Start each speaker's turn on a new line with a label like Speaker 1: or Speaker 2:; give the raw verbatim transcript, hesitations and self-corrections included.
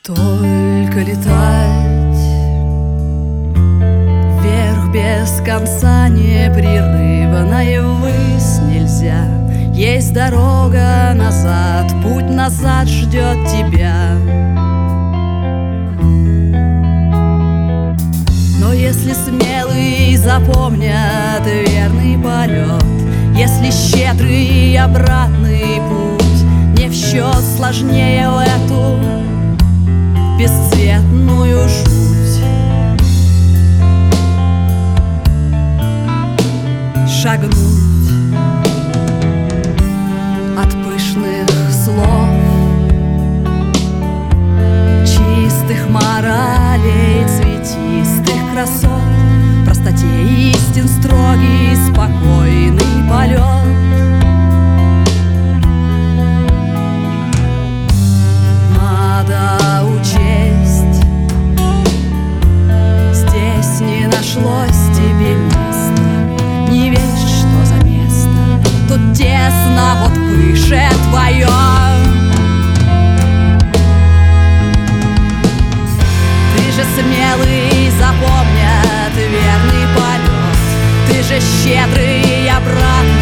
Speaker 1: Только летать вверх без конца, непрерывно и ввысь нельзя. Есть дорога назад, путь назад ждет тебя. Но если смелый запомнят верный полет, если щедрый обратный путь не в счет сложнее в эту бесцветную жуть, шагнуть от пышных слов, чистых моралей, цветистых красот, простоте истин строгий, спокойный полет. Надо учесть, здесь не нашлось тебе места. Не весь что за место, тут тесно, вот выше твое. Ты же смелый, запомнят верный полет, ты же щедрый обратно